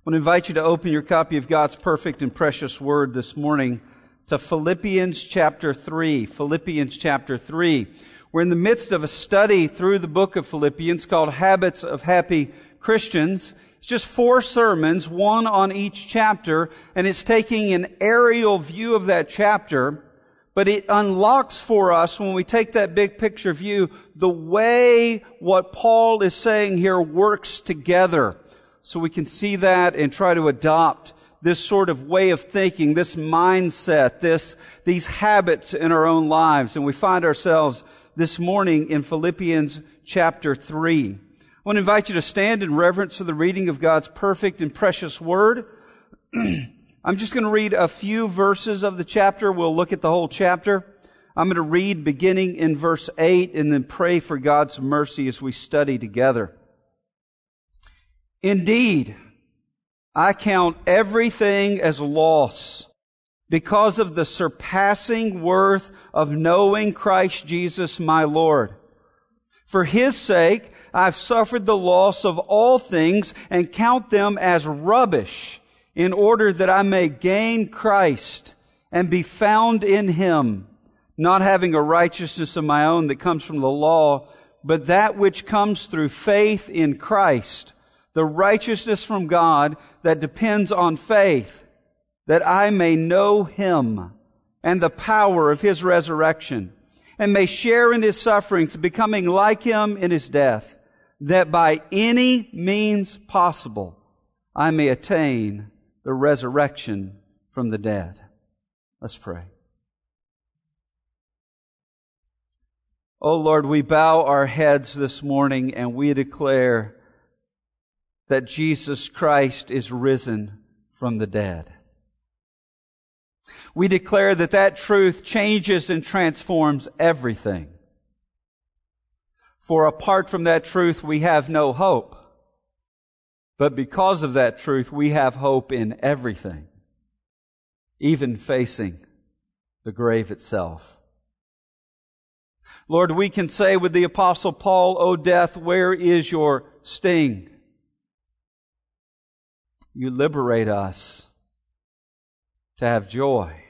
I want to invite you to open your copy of God's perfect and precious Word this morning to Philippians chapter 3. Philippians chapter 3. We're in the midst of a study through the book of Philippians called Habits of Happy Christians. It's just 4 sermons, one on each chapter, and it's taking an aerial view of that chapter, but it unlocks for us, when we take that big picture view, the way what Paul is saying here works together. So we can see that and try to adopt this sort of way of thinking, this mindset, these habits in our own lives. And we find ourselves this morning in Philippians chapter 3. I want to invite you to stand in reverence to the reading of God's perfect and precious Word. I'm just going to read a few verses of the chapter. We'll look at the whole chapter. I'm going to read beginning in verse 8 and then pray for God's mercy as we study together. Indeed, I count everything as loss because of the surpassing worth of knowing Christ Jesus my Lord. For His sake, I've suffered the loss of all things and count them as rubbish in order that I may gain Christ and be found in Him, not having a righteousness of my own that comes from the law, but that which comes through faith in Christ, the righteousness from God that depends on faith, that I may know Him and the power of His resurrection, and may share in His sufferings, becoming like Him in His death, that by any means possible I may attain the resurrection from the dead. Let's pray. Oh Lord, we bow our heads this morning and we declare that Jesus Christ is risen from the dead. We declare that that truth changes and transforms everything. For apart from that truth, we have no hope. But because of that truth, we have hope in everything, even facing the grave itself. Lord, we can say with the Apostle Paul, O death, where is your sting? You liberate us to have joy,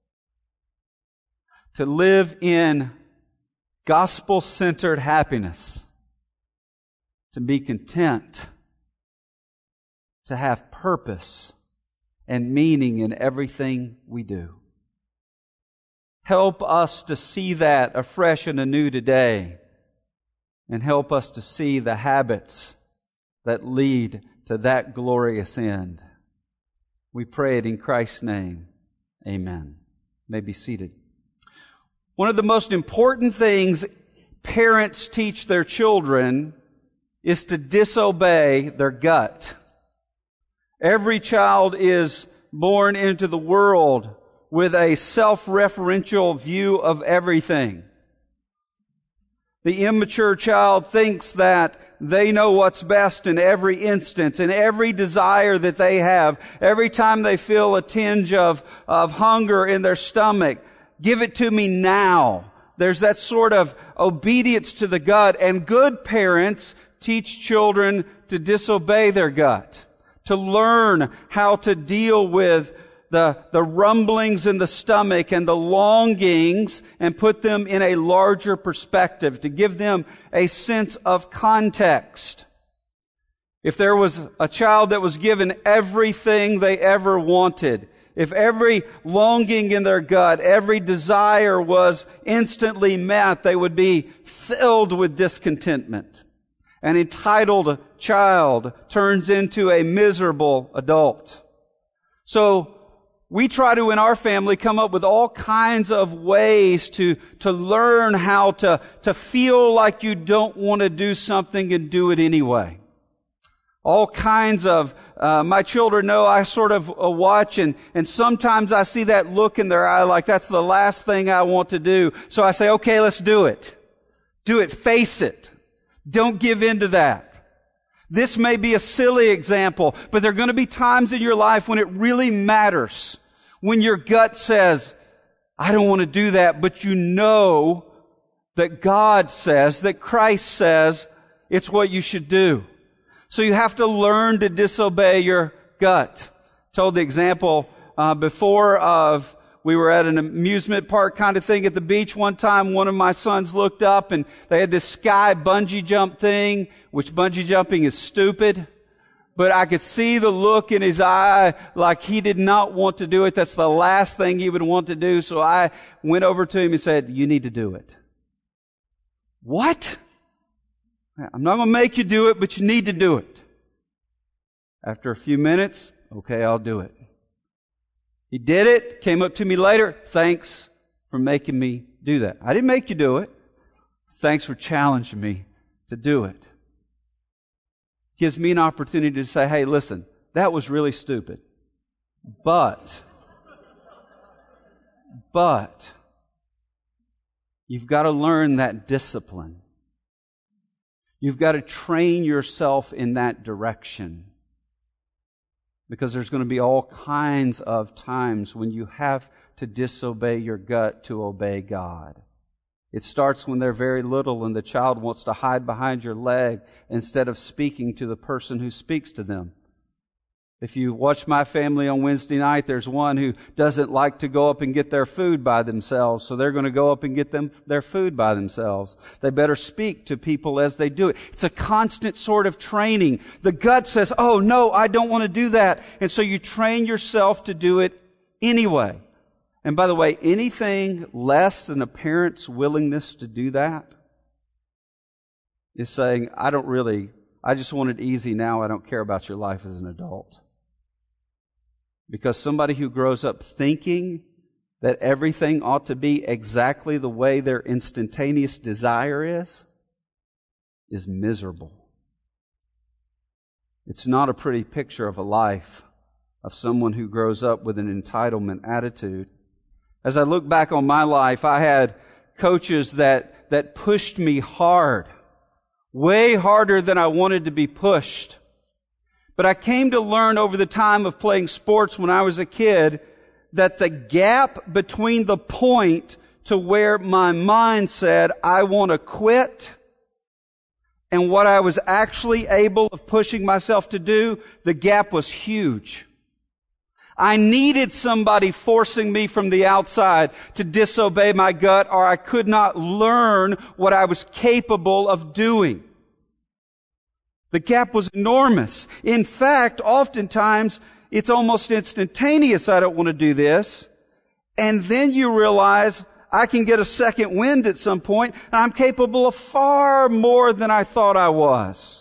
to live in gospel-centered happiness, to be content, to have purpose and meaning in everything we do. Help us to see that afresh and anew today, and help us to see the habits that lead to that glorious end. We pray it in Christ's name. Amen. You may be seated. One of the most important things parents teach their children is to disobey their gut. Every child is born into the world with a self-referential view of everything. The immature child thinks that they know what's best in every instance, in every desire that they have. Every time they feel a tinge of hunger in their stomach, give it to me now. There's that sort of obedience to the gut. And good parents teach children to disobey their gut, to learn how to deal with the rumblings in the stomach and the longings and put them in a larger perspective, to give them a sense of context. If there was a child that was given everything they ever wanted, if every longing in their gut, every desire was instantly met, they would be filled with discontentment. An entitled child turns into a miserable adult. So, we try to, in our family, come up with all kinds of ways to learn how to feel like you don't want to do something and do it anyway. All kinds of, my children know I sort of watch and sometimes I see that look in their eye like that's the last thing I want to do. So I say, okay, let's do it. Do it. Face it. Don't give in to that. This may be a silly example, but there are going to be times in your life when it really matters. When your gut says, I don't want to do that, but you know that God says, that Christ says, it's what you should do. So you have to learn to disobey your gut. Told the example before of we were at an amusement park kind of thing at the beach one time. One of my sons looked up and they had this sky bungee jump thing, which bungee jumping is stupid. But I could see the look in his eye like he did not want to do it. That's the last thing he would want to do. So I went over to him and said, "You need to do it." "What?" "I'm not going to make you do it, but you need to do it." After a few minutes, "Okay, I'll do it." He did it, came up to me later. "Thanks for making me do that. I didn't make you do it. Thanks for challenging me to do it." Gives me an opportunity to say, "Hey, listen, that was really stupid. But you've got to learn that discipline. You've got to train yourself in that direction. Because there's going to be all kinds of times when you have to disobey your gut to obey God. It starts when they're very little and the child wants to hide behind your leg instead of speaking to the person who speaks to them. If you watch my family on Wednesday night, there's one who doesn't like to go up and get their food by themselves, so they're going to go up and get their food by themselves. They better speak to people as they do it. It's a constant sort of training. The gut says, "Oh no, I don't want to do that." And so you train yourself to do it anyway. And by the way, anything less than a parent's willingness to do that is saying, I just want it easy now. I don't care about your life as an adult. Because somebody who grows up thinking that everything ought to be exactly the way their instantaneous desire is miserable. It's not a pretty picture of a life of someone who grows up with an entitlement attitude. As I look back on my life, I had coaches that pushed me hard, way harder than I wanted to be pushed. But I came to learn over the time of playing sports when I was a kid that the gap between the point to where my mind said, I want to quit, and what I was actually able of pushing myself to do, the gap was huge. I needed somebody forcing me from the outside to disobey my gut, or I could not learn what I was capable of doing. The gap was enormous. In fact, oftentimes, it's almost instantaneous. I don't want to do this. And then you realize I can get a second wind at some point, and I'm capable of far more than I thought I was.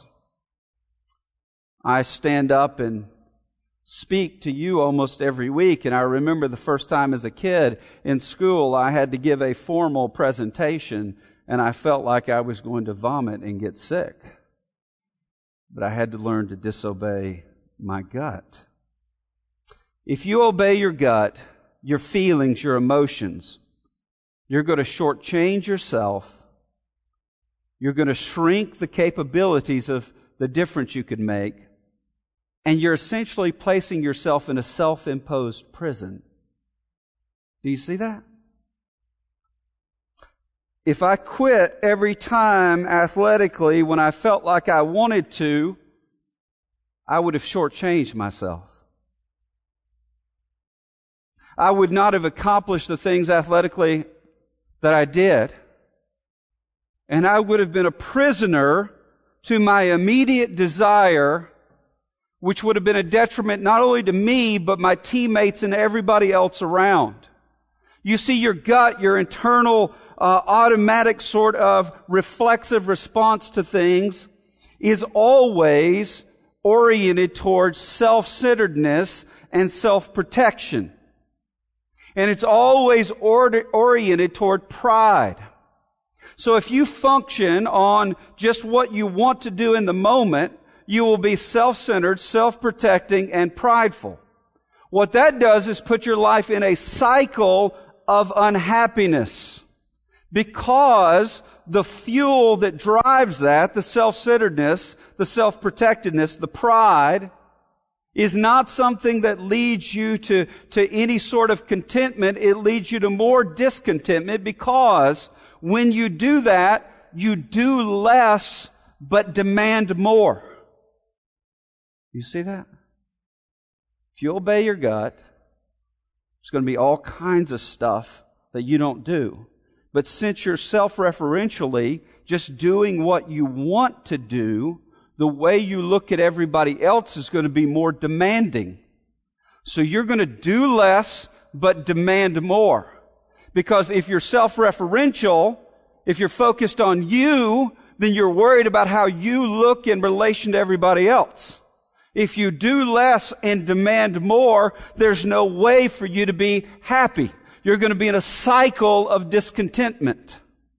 I stand up and speak to you almost every week, and I remember the first time as a kid in school, I had to give a formal presentation, and I felt like I was going to vomit and get sick. But I had to learn to disobey my gut. If you obey your gut, your feelings, your emotions, you're going to shortchange yourself. You're going to shrink the capabilities of the difference you could make. And you're essentially placing yourself in a self-imposed prison. Do you see that? If I quit every time athletically when I felt like I wanted to, I would have shortchanged myself. I would not have accomplished the things athletically that I did. And I would have been a prisoner to my immediate desire, which would have been a detriment not only to me, but my teammates and everybody else around. You see, your gut, your internal automatic sort of reflexive response to things is always oriented towards self-centeredness and self-protection. And it's always oriented toward pride. So if you function on just what you want to do in the moment, you will be self-centered, self-protecting, and prideful. What that does is put your life in a cycle of unhappiness. Because the fuel that drives that, the self-centeredness, the self-protectedness, the pride, is not something that leads you to any sort of contentment. It leads you to more discontentment, because when you do that, you do less but demand more. You see that? If you obey your gut, there's going to be all kinds of stuff that you don't do. But since you're self-referentially just doing what you want to do, the way you look at everybody else is going to be more demanding. So you're going to do less, but demand more. Because if you're self-referential, if you're focused on you, then you're worried about how you look in relation to everybody else. If you do less and demand more, there's no way for you to be happy. You're going to be in a cycle of discontentment.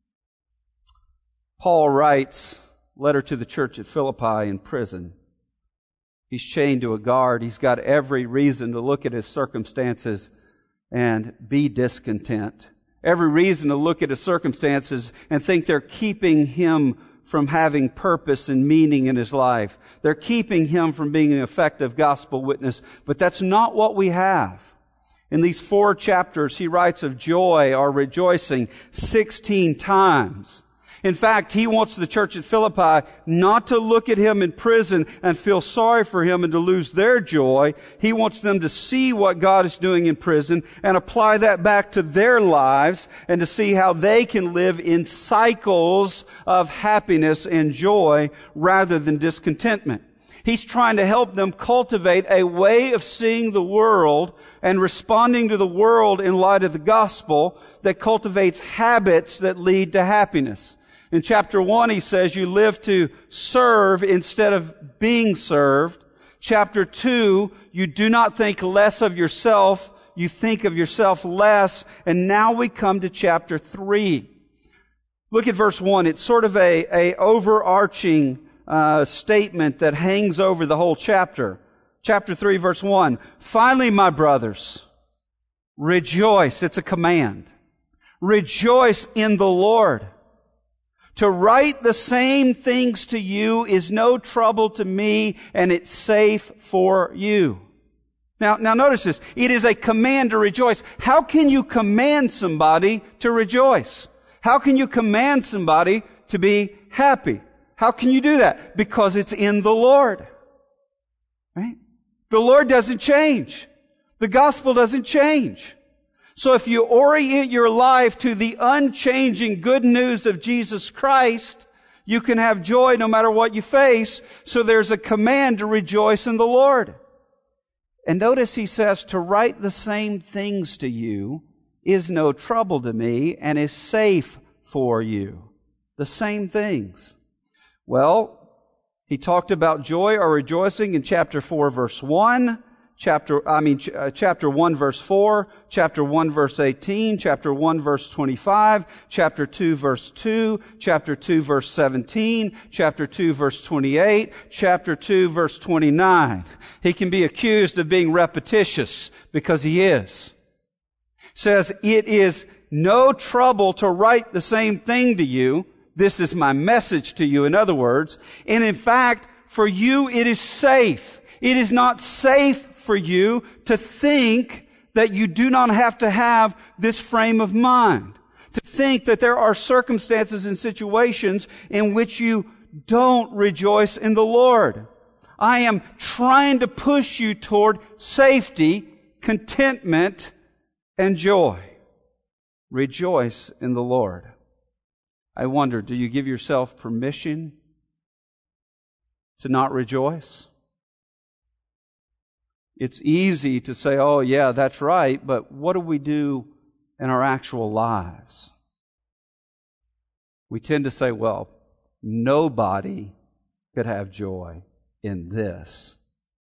Paul writes a letter to the church at Philippi in prison. He's chained to a guard. He's got every reason to look at his circumstances and be discontent. Every reason to look at his circumstances and think they're keeping him from having purpose and meaning in his life. They're keeping him from being an effective gospel witness. But that's not what we have. In these 4 chapters, he writes of joy or rejoicing 16 times. In fact, he wants the church at Philippi not to look at him in prison and feel sorry for him and to lose their joy. He wants them to see what God is doing in prison and apply that back to their lives and to see how they can live in cycles of happiness and joy rather than discontentment. He's trying to help them cultivate a way of seeing the world and responding to the world in light of the gospel that cultivates habits that lead to happiness. In chapter 1, he says you live to serve instead of being served. Chapter 2, you do not think less of yourself, you think of yourself less. And now we come to chapter 3. Look at verse 1. It's sort of a overarching statement that hangs over the whole chapter. Chapter 3, verse 1. Finally, my brothers, rejoice. It's a command. Rejoice in the Lord. To write the same things to you is no trouble to me, and it's safe for you. Now notice this. It is a command to rejoice. How can you command somebody to rejoice? How can you command somebody to be happy? How can you do that? Because it's in the Lord. Right? The Lord doesn't change. The gospel doesn't change. So if you orient your life to the unchanging good news of Jesus Christ, you can have joy no matter what you face. So there's a command to rejoice in the Lord. And notice he says, to write the same things to you is no trouble to me and is safe for you. The same things. Well, he talked about joy or rejoicing in chapter 4, verse 1. Chapter 1 verse 4, chapter 1 verse 18, chapter 1 verse 25, chapter 2 verse 2, chapter 2 verse 17, chapter 2 verse 28, chapter 2 verse 29. He can be accused of being repetitious because he is. Says, it is no trouble to write the same thing to you. This is my message to you, in other words. And in fact, for you it is safe. It is not safe for you to think that you do not have to have this frame of mind. To think that there are circumstances and situations in which you don't rejoice in the Lord. I am trying to push you toward safety, contentment, and joy. Rejoice in the Lord. I wonder, do you give yourself permission to not rejoice? It's easy to say, oh yeah, that's right, but what do we do in our actual lives? We tend to say, well, nobody could have joy in this.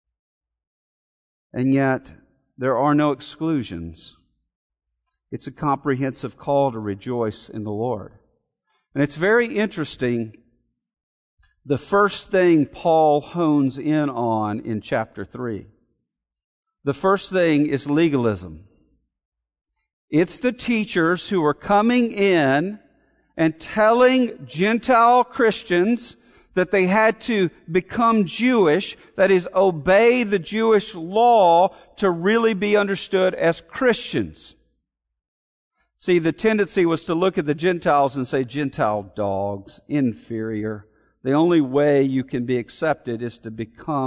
And yet, there are no exclusions. It's a comprehensive call to rejoice in the Lord. And it's very interesting, the first thing Paul hones in on in chapter 3. The first thing is legalism. It's the teachers who are coming in and telling Gentile Christians that they had to become Jewish, that is, obey the Jewish law to really be understood as Christians. See, the tendency was to look at the Gentiles and say, Gentile dogs, inferior. The only way you can be accepted is to become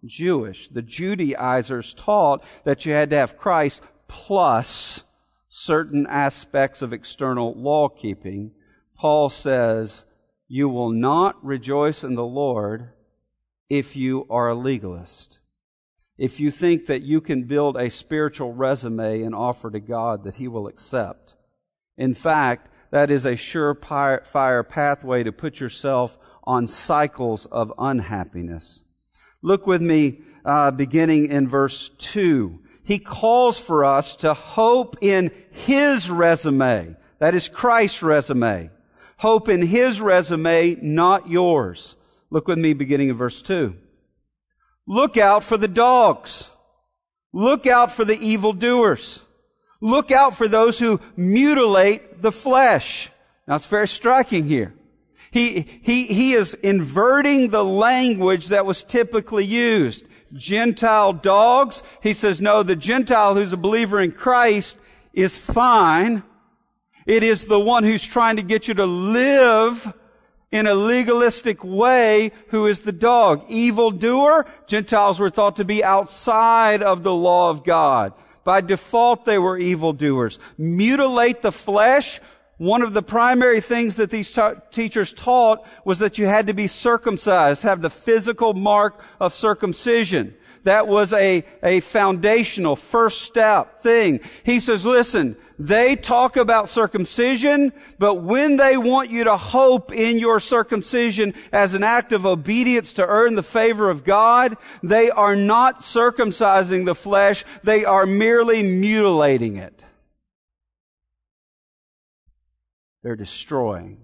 Jewish. The Judaizers taught that you had to have Christ plus certain aspects of external law keeping. Paul says, you will not rejoice in the Lord if you are a legalist. If you think that you can build a spiritual resume and offer to God that He will accept. In fact, that is a surefire pathway to put yourself on cycles of unhappiness. Look with me beginning in verse 2. He calls for us to hope in His resume. That is Christ's resume. Hope in His resume, not yours. Look with me beginning in verse 2. Look out for the dogs. Look out for the evildoers. Look out for those who mutilate the flesh. Now it's very striking here. He is inverting the language that was typically used. Gentile dogs. He says, no, the Gentile who's a believer in Christ is fine. It is the one who's trying to get you to live in a legalistic way who is the dog. Evildoer. Gentiles were thought to be outside of the law of God. By default, they were evildoers. Mutilate the flesh. One of the primary things that these teachers taught was that you had to be circumcised, have the physical mark of circumcision. That was a foundational first step thing. He says, listen, they talk about circumcision, but when they want you to hope in your circumcision as an act of obedience to earn the favor of God, they are not circumcising the flesh. They are merely mutilating it. They're destroying.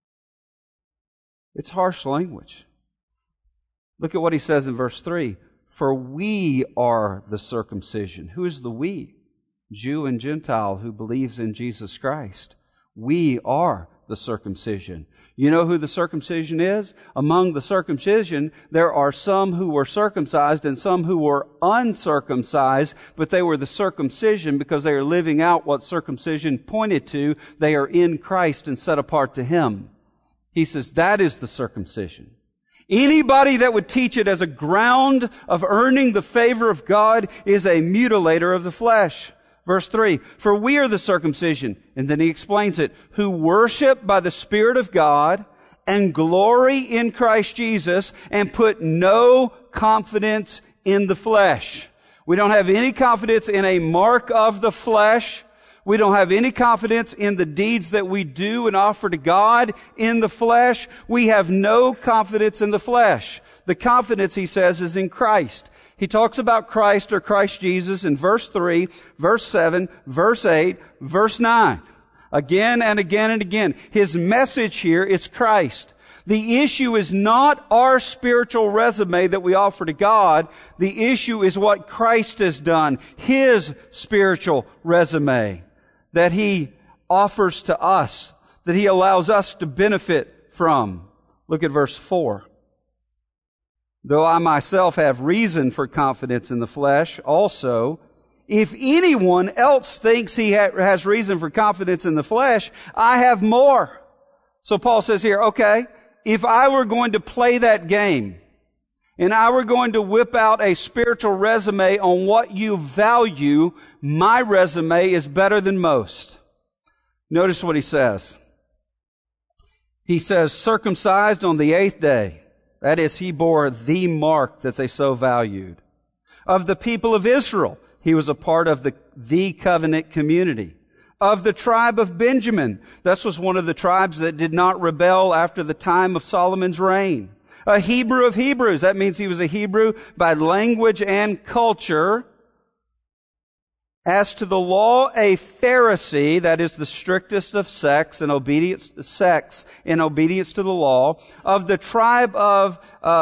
It's harsh language. Look at what he says in verse 3. For we are the circumcision. Who is the we? Jew and Gentile who believes in Jesus Christ. We are the circumcision. You know who the circumcision is? Among the circumcision, there are some who were circumcised and some who were uncircumcised, but they were the circumcision because they are living out what circumcision pointed to. They are in Christ and set apart to Him. He says that is the circumcision. Anybody that would teach it as a ground of earning the favor of God is a mutilator of the flesh. Verse 3, for we are the circumcision, and then he explains it, who worship by the Spirit of God and glory in Christ Jesus and put no confidence in the flesh. We don't have any confidence in a mark of the flesh. We don't have any confidence in the deeds that we do and offer to God in the flesh. We have no confidence in the flesh. The confidence, he says, is in Christ. He talks about Christ or Christ Jesus in verse 3, verse 7, verse 8, verse 9. Again and again and again. His message here is Christ. The issue is not our spiritual resume that we offer to God. The issue is what Christ has done. His spiritual resume that He offers to us, that He allows us to benefit from. Look at verse 4. Though I myself have reason for confidence in the flesh, also, if anyone else thinks he has reason for confidence in the flesh, I have more. So Paul says here, okay, if I were going to play that game, and I were going to whip out a spiritual resume on what you value, my resume is better than most. Notice what he says. He says, circumcised on the 8th day. That is, he bore the mark that they so valued. Of the people of Israel, he was a part of the covenant community. Of the tribe of Benjamin, this was one of the tribes that did not rebel after the time of Solomon's reign. A Hebrew of Hebrews, that means he was a Hebrew by language and culture. As to the law, a Pharisee, that is the strictest of sects in obedience to the law, of the tribe of,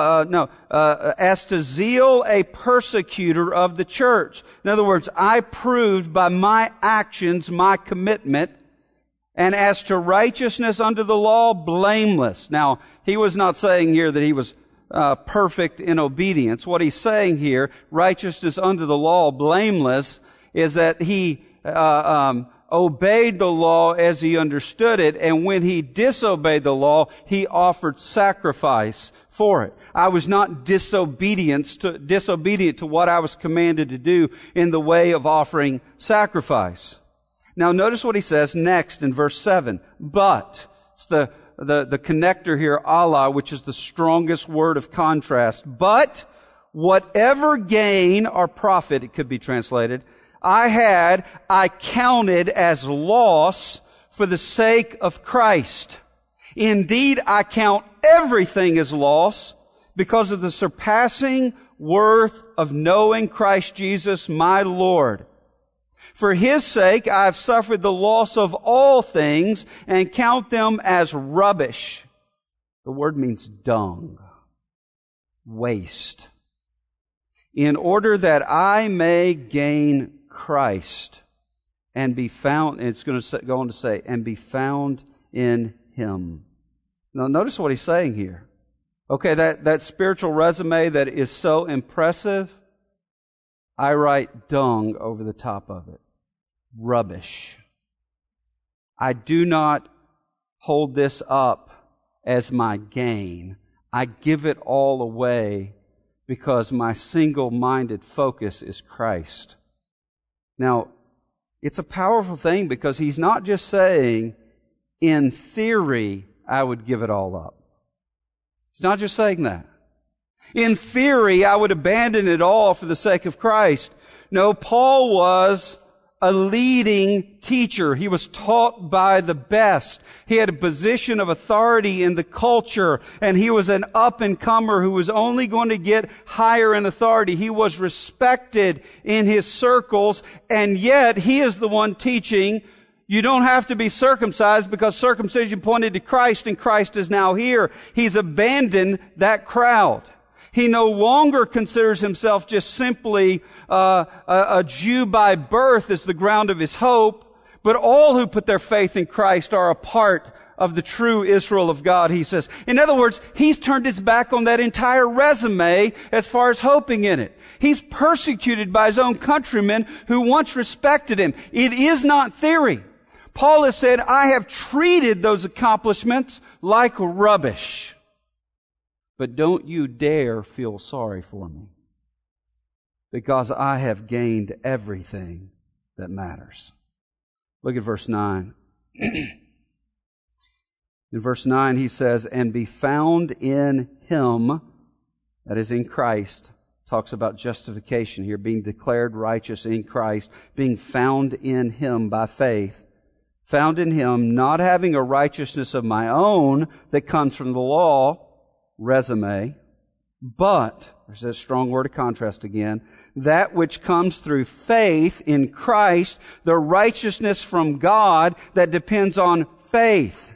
as to zeal, a persecutor of the church. In other words, I proved by my actions my commitment, and as to righteousness under the law, blameless. Now, he was not saying here that he was perfect in obedience. What he's saying here, righteousness under the law, blameless, is that he obeyed the law as he understood it, and when he disobeyed the law, he offered sacrifice for it. I was not disobedient to what I was commanded to do in the way of offering sacrifice. Now notice what he says next in verse 7. But, it's the connector here, Allah, which is the strongest word of contrast. But whatever gain or profit, it could be translated, I counted as loss for the sake of Christ. Indeed, I count everything as loss because of the surpassing worth of knowing Christ Jesus, my Lord. For His sake, I have suffered the loss of all things and count them as rubbish. The word means dung, waste. In order that I may gain Christ and be found, and it's going to go on to say, and be found in Him. Now notice what he's saying here. Okay, that spiritual resume that is so impressive, I write dung over the top of it. Rubbish. I do not hold this up as my gain. I give it all away because my single-minded focus is Christ. Now, it's a powerful thing because he's not just saying, in theory, I would give it all up. He's not just saying that. In theory, I would abandon it all for the sake of Christ. No, Paul was a leading teacher. He was taught by the best. He had a position of authority in the culture, and he was an up-and-comer who was only going to get higher in authority. He was respected in his circles, and yet he is the one teaching, you don't have to be circumcised because circumcision pointed to Christ, and Christ is now here. He's abandoned that crowd. He no longer considers himself just simply a Jew by birth as the ground of his hope, but all who put their faith in Christ are a part of the true Israel of God, he says. In other words, he's turned his back on that entire resume as far as hoping in it. He's persecuted by his own countrymen who once respected him. It is not theory. Paul has said, I have treated those accomplishments like rubbish. But don't you dare feel sorry for me, because I have gained everything that matters. Look at verse 9. In verse 9 he says, and be found in Him, that is in Christ. Talks about justification here, being declared righteous in Christ, being found in Him by faith. Found in Him, not having a righteousness of my own that comes from the law, resume, but, there's that strong word of contrast again, that which comes through faith in Christ, the righteousness from God that depends on faith,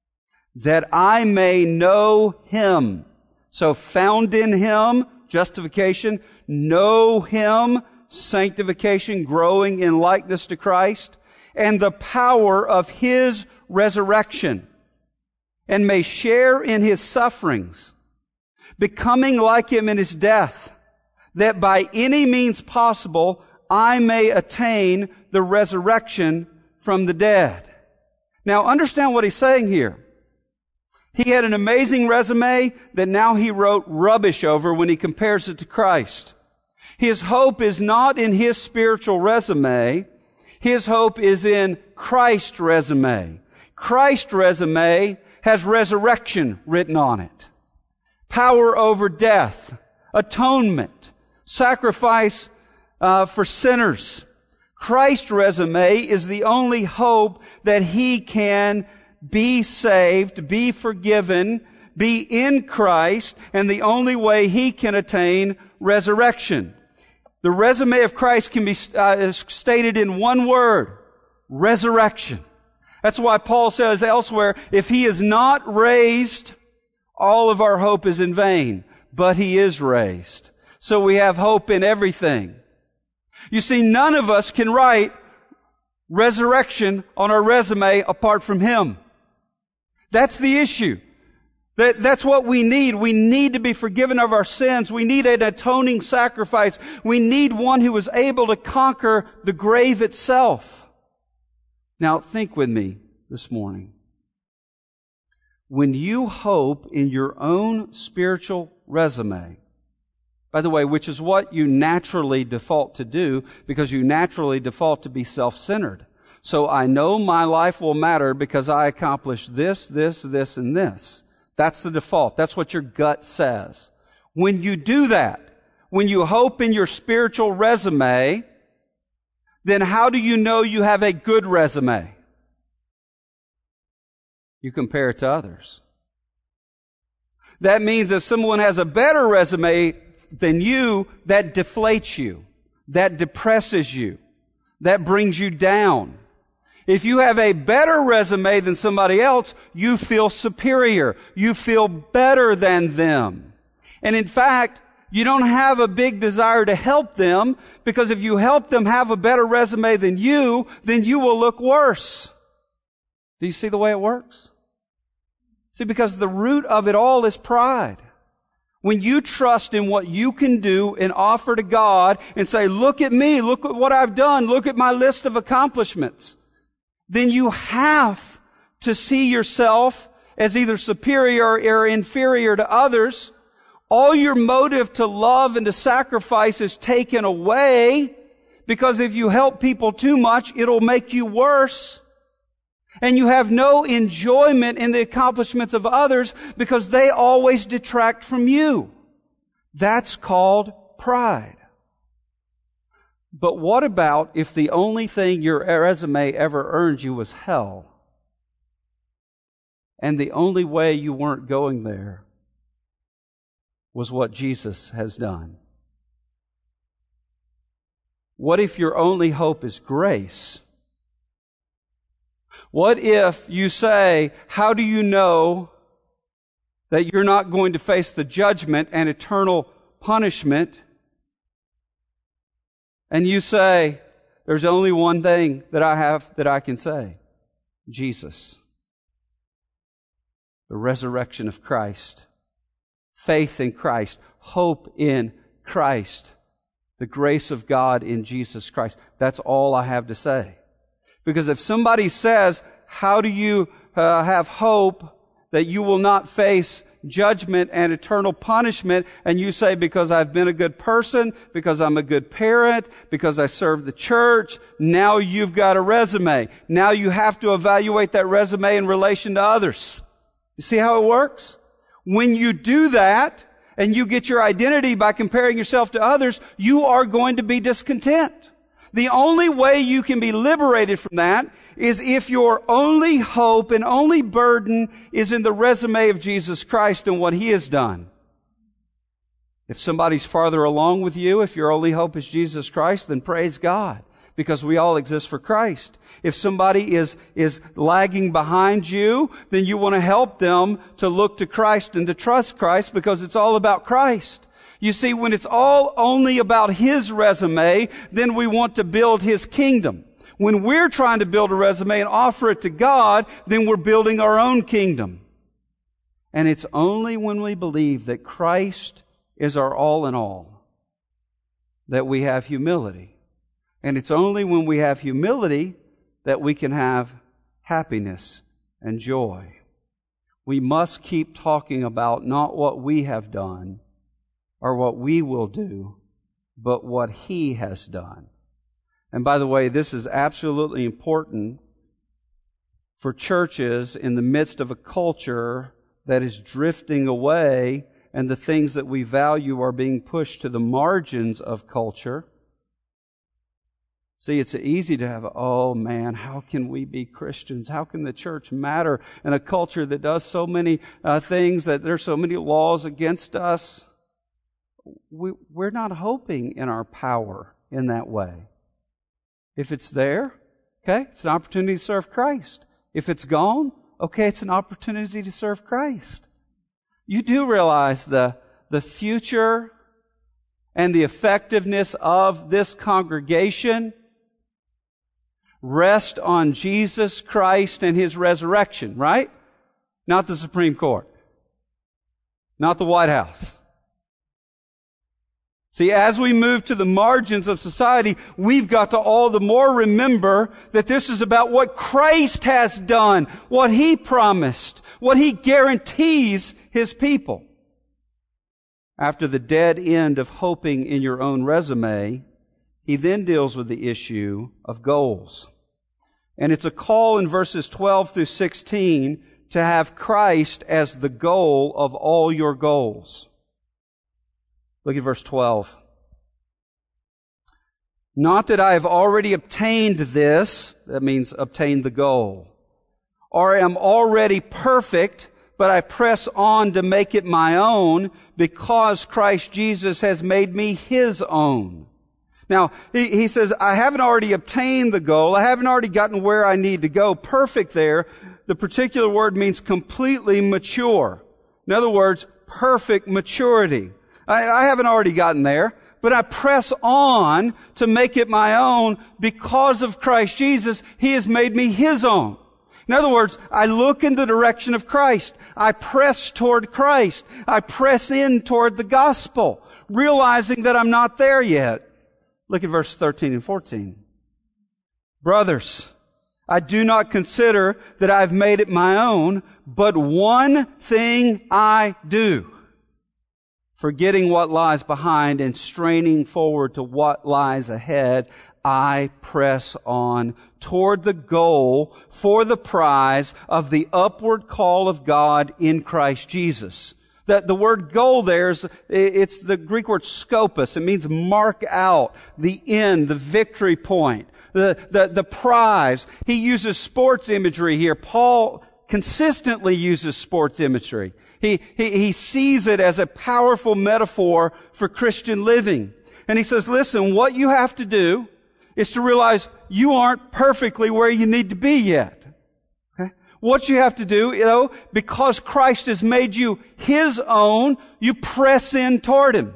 that I may know Him. So found in Him, justification, know Him, sanctification, growing in likeness to Christ, and the power of His resurrection, and may share in His sufferings, becoming like Him in His death, that by any means possible I may attain the resurrection from the dead. Now understand what he's saying here. He had an amazing resume that now he wrote rubbish over when he compares it to Christ. His hope is not in his spiritual resume. His hope is in Christ's resume. Christ's resume has resurrection written on it. Power over death, atonement, sacrifice for sinners. Christ's resume is the only hope that he can be saved, be forgiven, be in Christ, and the only way he can attain resurrection. The resume of Christ can be stated in one word: resurrection. That's why Paul says elsewhere, if He is not raised, all of our hope is in vain. But He is raised. So we have hope in everything. You see, none of us can write resurrection on our resume apart from Him. That's the issue. That's what we need. We need to be forgiven of our sins. We need an atoning sacrifice. We need one who is able to conquer the grave itself. Now, think with me this morning. When you hope in your own spiritual resume, by the way, which is what you naturally default to do, because you naturally default to be self-centered. So I know my life will matter because I accomplished this, and this. That's the default. That's what your gut says. When you do that, when you hope in your spiritual resume, then how do you know you have a good resume? You compare it to others. That means if someone has a better resume than you, that deflates you. That depresses you. That brings you down. If you have a better resume than somebody else, you feel superior. You feel better than them. And in fact, you don't have a big desire to help them, because if you help them have a better resume than you, then you will look worse. Do you see the way it works? See, because the root of it all is pride. When you trust in what you can do and offer to God and say, look at me, look at what I've done, look at my list of accomplishments, then you have to see yourself as either superior or inferior to others. All your motive to love and to sacrifice is taken away, because if you help people too much, it'll make you worse. And you have no enjoyment in the accomplishments of others because they always detract from you. That's called pride. But what about if the only thing your resume ever earned you was hell? And the only way you weren't going there was what Jesus has done? What if your only hope is grace? What if you say, how do you know that you're not going to face the judgment and eternal punishment? And you say, there's only one thing that I have that I can say. Jesus. The resurrection of Christ. Faith in Christ. Hope in Christ. The grace of God in Jesus Christ. That's all I have to say. Because if somebody says, how do you have hope that you will not face judgment and eternal punishment, and you say, because I've been a good person, because I'm a good parent, because I serve the church, now you've got a resume. Now you have to evaluate that resume in relation to others. You see how it works? When you do that, and you get your identity by comparing yourself to others, you are going to be discontent. The only way you can be liberated from that is if your only hope and only burden is in the resume of Jesus Christ and what He has done. If somebody's farther along with you, if your only hope is Jesus Christ, then praise God, because we all exist for Christ. If somebody is lagging behind you, then you want to help them to look to Christ and to trust Christ, because it's all about Christ. You see, when it's all only about His resume, then we want to build His kingdom. When we're trying to build a resume and offer it to God, then we're building our own kingdom. And it's only when we believe that Christ is our all in all that we have humility. And it's only when we have humility that we can have happiness and joy. We must keep talking about not what we have done or what we will do, but what He has done. And by the way, this is absolutely important for churches in the midst of a culture that is drifting away, and the things that we value are being pushed to the margins of culture. See, it's easy to have, oh man, how can we be Christians? How can the church matter in a culture that does so many things, that there's so many laws against us? We're not hoping in our power in that way. If it's there, okay, it's an opportunity to serve Christ. If it's gone, okay, it's an opportunity to serve Christ. You do realize the future and the effectiveness of this congregation rest on Jesus Christ and His resurrection, right? Not the Supreme Court. Not the White House. See, as we move to the margins of society, we've got to all the more remember that this is about what Christ has done, what He promised, what He guarantees His people. After the dead end of hoping in your own resume, He then deals with the issue of goals. And it's a call in verses 12 through 16 to have Christ as the goal of all your goals. Look at verse 12. Not that I have already obtained this, that means obtained the goal, or am already perfect, but I press on to make it my own because Christ Jesus has made me His own. Now, he says, I haven't already obtained the goal. I haven't already gotten where I need to go. Perfect there. The particular word means completely mature. In other words, perfect maturity. I haven't already gotten there, but I press on to make it my own because of Christ Jesus. He has made me His own. In other words, I look in the direction of Christ. I press toward Christ. I press in toward the gospel, realizing that I'm not there yet. Look at verse 13 and 14. Brothers, I do not consider that I've made it my own, but one thing I do, forgetting what lies behind and straining forward to what lies ahead, I press on toward the goal for the prize of the upward call of God in Christ Jesus. The word goal there it's the Greek word scopus. It means mark out, the end, the victory point, the prize. He uses sports imagery here. Paul consistently uses sports imagery. He sees it as a powerful metaphor for Christian living. And he says, listen, what you have to do is to realize you aren't perfectly where you need to be yet. What you have to do, because Christ has made you His own, you press in toward Him.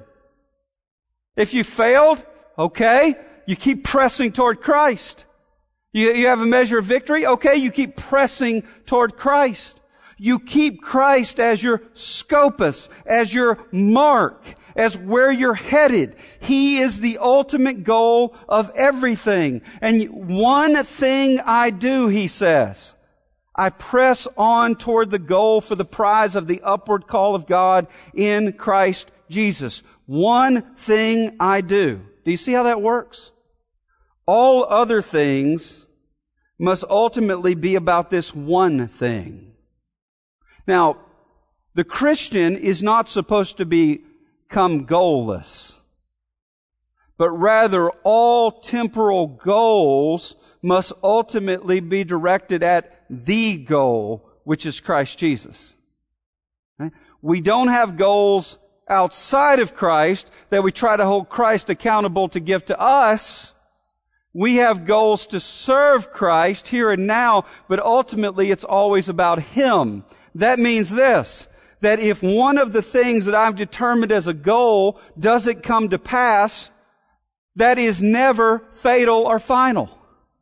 If you failed, okay, you keep pressing toward Christ. You have a measure of victory, okay, you keep pressing toward Christ. You keep Christ as your scopus, as your mark, as where you're headed. He is the ultimate goal of everything. And one thing I do, he says, I press on toward the goal for the prize of the upward call of God in Christ Jesus. One thing I do. Do you see how that works? All other things must ultimately be about this one thing. Now, the Christian is not supposed to become goalless, but rather all temporal goals must ultimately be directed at the goal, which is Christ Jesus. Right? We don't have goals outside of Christ that we try to hold Christ accountable to give to us. We have goals to serve Christ here and now, but ultimately it's always about Him. That means this, that if one of the things that I've determined as a goal doesn't come to pass, that is never fatal or final.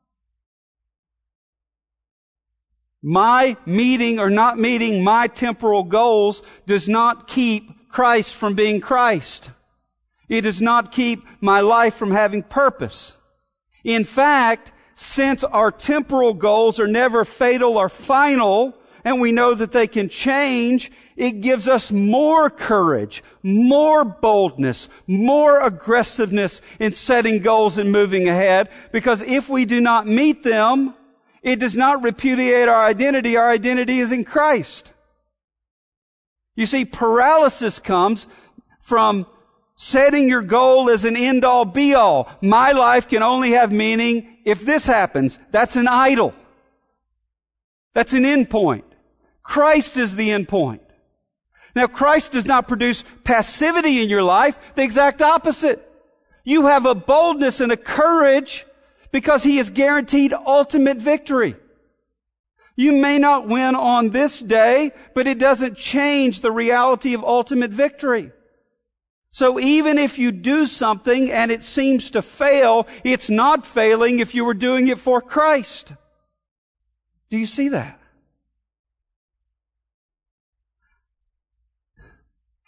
My meeting or not meeting my temporal goals does not keep Christ from being Christ. It does not keep my life from having purpose. In fact, since our temporal goals are never fatal or final, and we know that they can change, it gives us more courage, more boldness, more aggressiveness in setting goals and moving ahead, because if we do not meet them, it does not repudiate our identity. Our identity is in Christ. You see, paralysis comes from setting your goal as an end-all, be-all. My life can only have meaning if this happens. That's an idol. That's an end point. Christ is the end point. Now, Christ does not produce passivity in your life. The exact opposite. You have a boldness and a courage because He has guaranteed ultimate victory. You may not win on this day, but it doesn't change the reality of ultimate victory. So even if you do something and it seems to fail, it's not failing if you were doing it for Christ. Do you see that?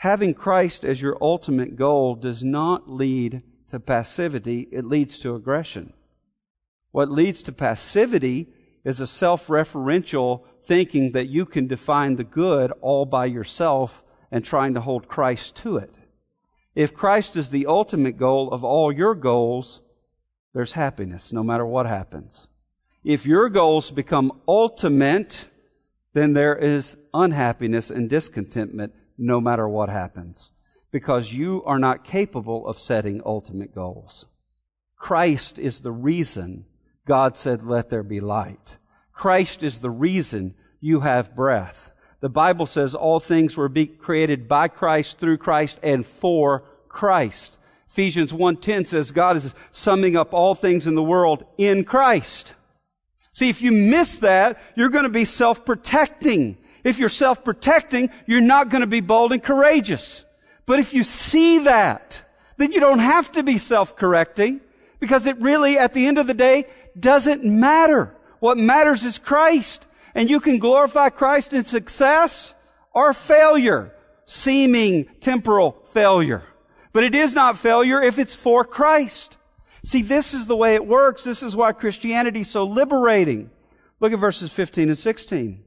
Having Christ as your ultimate goal does not lead to passivity. It leads to aggression. What leads to passivity is a self-referential thinking that you can define the good all by yourself and trying to hold Christ to it. If Christ is the ultimate goal of all your goals, there's happiness no matter what happens. If your goals become ultimate, then there is unhappiness and discontentment no matter what happens, because you are not capable of setting ultimate goals. Christ is the reason God said, "Let there be light." Christ is the reason you have breath. The Bible says all things were created by Christ, through Christ, and for Christ. Ephesians 1:10 says God is summing up all things in the world in Christ. See, if you miss that, you're going to be self-protecting. If you're self-protecting, you're not going to be bold and courageous. But if you see that, then you don't have to be self-correcting, because it really, at the end of the day, doesn't matter. What matters is Christ. And you can glorify Christ in success or failure, seeming temporal failure. But it is not failure if it's for Christ. See, this is the way it works. This is why Christianity is so liberating. Look at verses 15 and 16.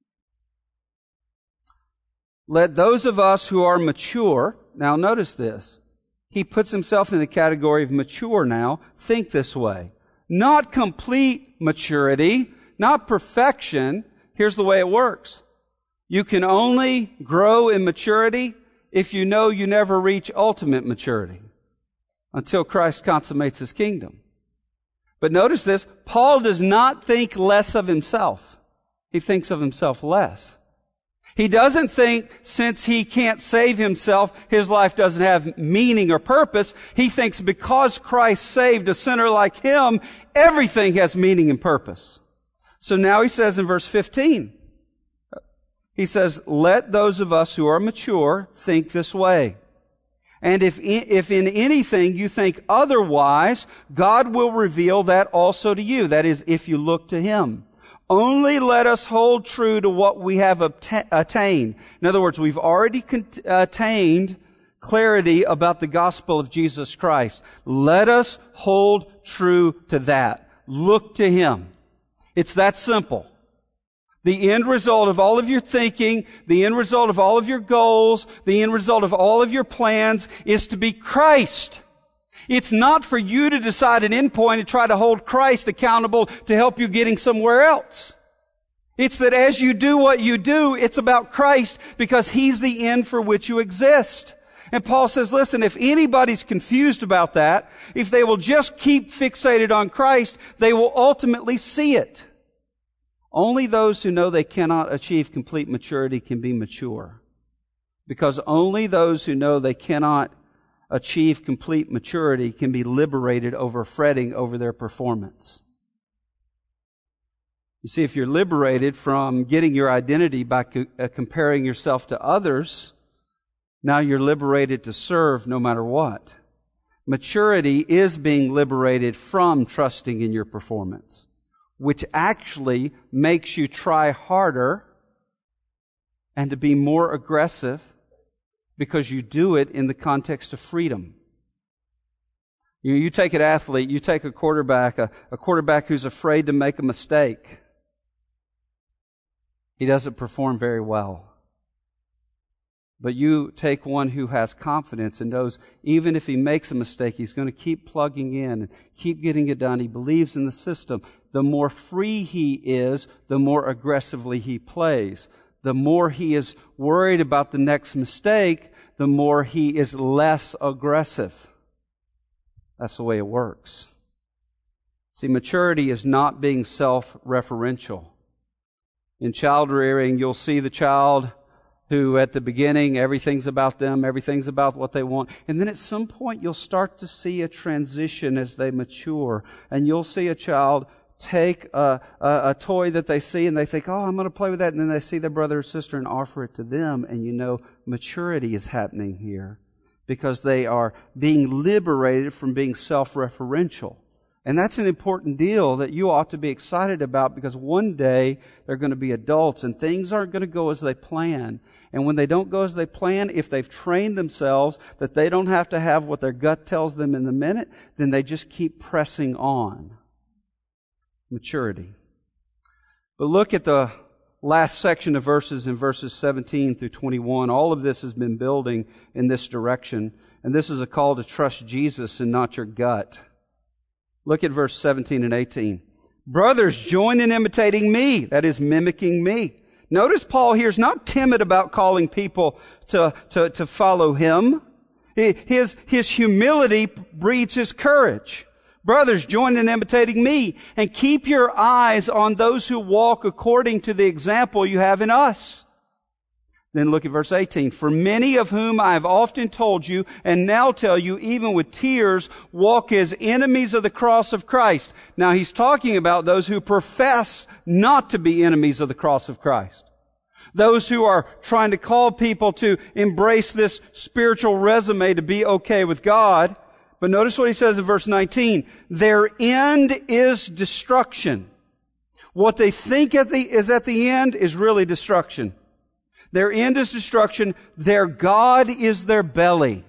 Let those of us who are mature, now notice this, he puts himself in the category of mature now, think this way. Not complete maturity, not perfection. Here's the way it works. You can only grow in maturity if you know you never reach ultimate maturity until Christ consummates His kingdom. But notice this, Paul does not think less of himself. He thinks of himself less. He doesn't think since he can't save himself, his life doesn't have meaning or purpose. He thinks because Christ saved a sinner like him, everything has meaning and purpose. So now he says in verse 15, he says, let those of us who are mature think this way. And if in anything you think otherwise, God will reveal that also to you. That is, if you look to Him. Only let us hold true to what we have attained. In other words, we've already attained clarity about the gospel of Jesus Christ. Let us hold true to that. Look to Him. It's that simple. The end result of all of your thinking, the end result of all of your goals, the end result of all of your plans is to be Christ. It's not for you to decide an endpoint and try to hold Christ accountable to help you getting somewhere else. It's that as you do what you do, it's about Christ because He's the end for which you exist. And Paul says, listen, if anybody's confused about that, if they will just keep fixated on Christ, they will ultimately see it. Only those who know they cannot achieve complete maturity can be mature. Because only those who know they cannot achieve complete maturity can be liberated over fretting over their performance. You see, if you're liberated from getting your identity by comparing yourself to others, now you're liberated to serve no matter what. Maturity is being liberated from trusting in your performance, which actually makes you try harder and to be more aggressive because you do it in the context of freedom. You take an athlete, you take a quarterback who's afraid to make a mistake. He doesn't perform very well. But you take one who has confidence and knows even if he makes a mistake, he's going to keep plugging in and keep getting it done. He believes in the system. The more free he is, the more aggressively he plays. The more he is worried about the next mistake, the more he is less aggressive. That's the way it works. See, maturity is not being self-referential. In child rearing, you'll see the child who at the beginning, everything's about them, everything's about what they want. And then at some point, you'll start to see a transition as they mature. And you'll see a child take a toy that they see and they think, oh, I'm going to play with that. And then they see their brother or sister and offer it to them. And you know, maturity is happening here because they are being liberated from being self-referential. And that's an important deal that you ought to be excited about, because one day they're going to be adults and things aren't going to go as they plan. And when they don't go as they plan, if they've trained themselves that they don't have to have what their gut tells them in the minute, then they just keep pressing on. Maturity. But look at the last section of verses in verses 17 through 21. All of this has been building in this direction. And this is a call to trust Jesus and not your gut. Look at verse 17 and 18. Brothers, join in imitating me. That is, mimicking me. Notice Paul here is not timid about calling people to follow him. His humility breeds his courage. Brothers, join in imitating me and keep your eyes on those who walk according to the example you have in us. Then look at verse 18. For many of whom I have often told you, and now tell you, even with tears, walk as enemies of the cross of Christ. Now he's talking about those who profess not to be enemies of the cross of Christ. Those who are trying to call people to embrace this spiritual resume to be okay with God. But notice what he says in verse 19. Their end is destruction. What they think is at the end is really destruction. Their end is destruction. Their God is their belly.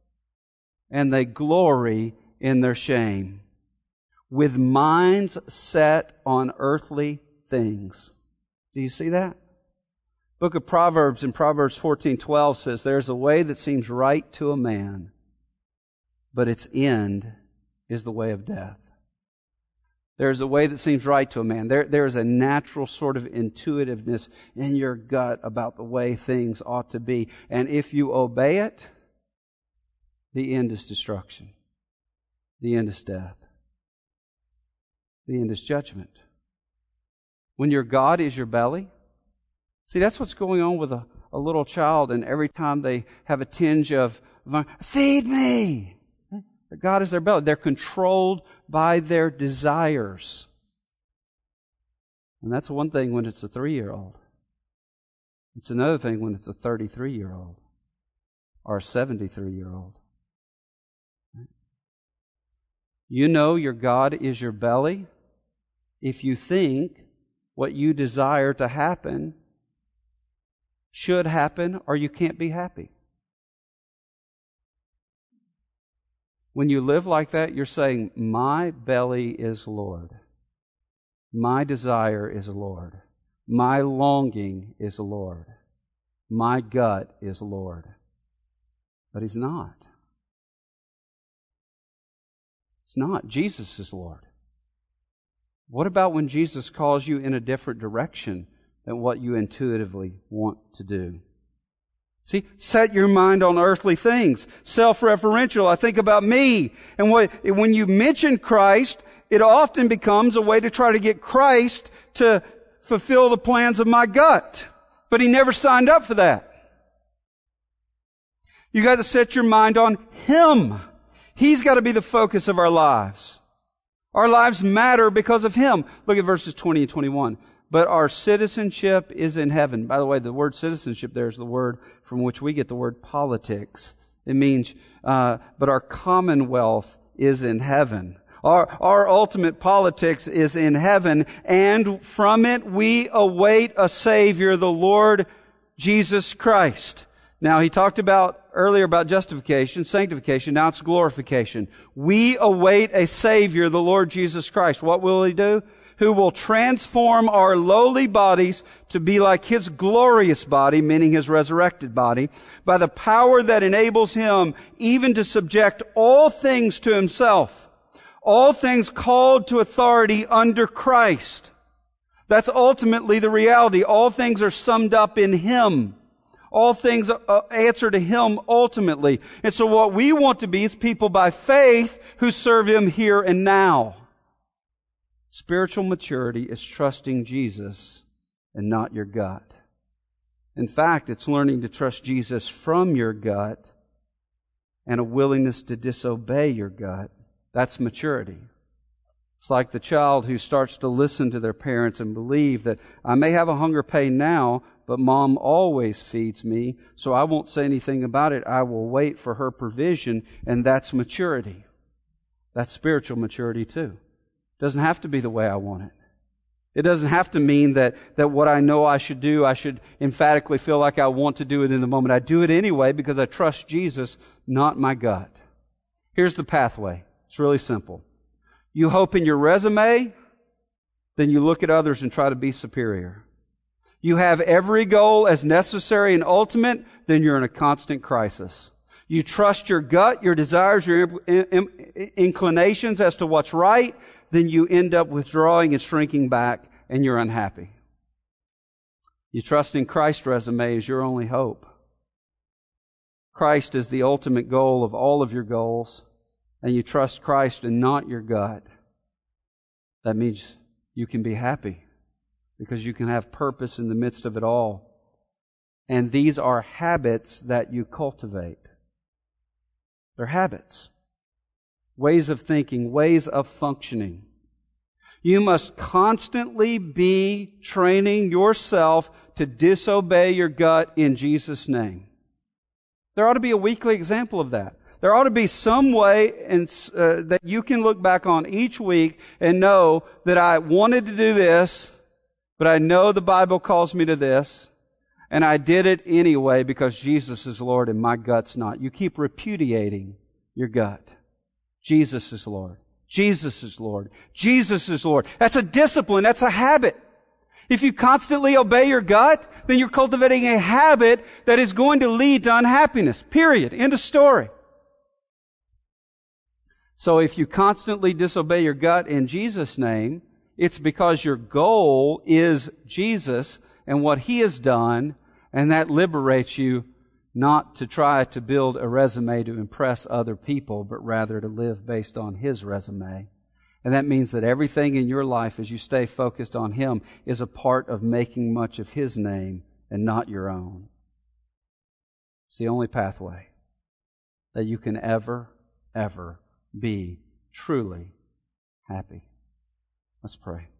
And they glory in their shame, with minds set on earthly things. Do you see that? Book of Proverbs in Proverbs 14:12 says, there's a way that seems right to a man, but its end is the way of death. There's a way that seems right to a man. There is a natural sort of intuitiveness in your gut about the way things ought to be. And if you obey it, the end is destruction. The end is death. The end is judgment. When your God is your belly, see, that's what's going on with a little child, and every time they have a tinge of, feed me! God is their belly. They're controlled by their desires. And that's one thing when it's a 3-year-old. It's another thing when it's a 33-year-old or a 73-year-old. You know your God is your belly if you think what you desire to happen should happen, or you can't be happy. When you live like that, you're saying, my belly is Lord. My desire is Lord. My longing is Lord. My gut is Lord. But He's not. It's not. Jesus is Lord. What about when Jesus calls you in a different direction than what you intuitively want to do? See, set your mind on earthly things. Self-referential. I think about me. And when you mention Christ, it often becomes a way to try to get Christ to fulfill the plans of my gut. But He never signed up for that. You got to set your mind on Him. He's got to be the focus of our lives. Our lives matter because of Him. Look at verses 20 and 21. But our citizenship is in heaven. By the way, the word citizenship there is the word from which we get the word politics. It means, but our commonwealth is in heaven. Our ultimate politics is in heaven, and from it we await a Savior, the Lord Jesus Christ. Now, he talked earlier about justification, sanctification. Now it's glorification. We await a Savior, the Lord Jesus Christ. What will He do? Who will transform our lowly bodies to be like His glorious body, meaning His resurrected body, by the power that enables Him even to subject all things to Himself. All things called to authority under Christ. That's ultimately the reality. All things are summed up in Him. All things answer to Him ultimately. And so what we want to be is people by faith who serve Him here and now. Spiritual maturity is trusting Jesus and not your gut. In fact, it's learning to trust Jesus from your gut and a willingness to disobey your gut. That's maturity. It's like the child who starts to listen to their parents and believe that I may have a hunger pain now, but Mom always feeds me, so I won't say anything about it. I will wait for her provision, and that's maturity. That's spiritual maturity too. It doesn't have to be the way I want it. It doesn't have to mean that what I know I should do, I should emphatically feel like I want to do it in the moment. I do it anyway because I trust Jesus, not my gut. Here's the pathway. It's really simple. You hope in your resume, then you look at others and try to be superior. You have every goal as necessary and ultimate, then you're in a constant crisis. You trust your gut, your desires, your inclinations as to what's right, then you end up withdrawing and shrinking back, and you're unhappy. You trust in Christ's resume as your only hope. Christ is the ultimate goal of all of your goals, and you trust Christ and not your gut. That means you can be happy because you can have purpose in the midst of it all. And these are habits that you cultivate. They're habits. Ways of thinking, ways of functioning. You must constantly be training yourself to disobey your gut in Jesus' name. There ought to be a weekly example of that. There ought to be some way that you can look back on each week and know that I wanted to do this, but I know the Bible calls me to this, and I did it anyway because Jesus is Lord and my gut's not. You keep repudiating your gut. Jesus is Lord. Jesus is Lord. Jesus is Lord. That's a discipline. That's a habit. If you constantly obey your gut, then you're cultivating a habit that is going to lead to unhappiness. Period. End of story. So if you constantly disobey your gut in Jesus' name, it's because your goal is Jesus and what He has done, and that liberates you not to try to build a resume to impress other people, but rather to live based on His resume. And that means that everything in your life, as you stay focused on Him, is a part of making much of His name and not your own. It's the only pathway that you can ever be truly happy. Let's pray.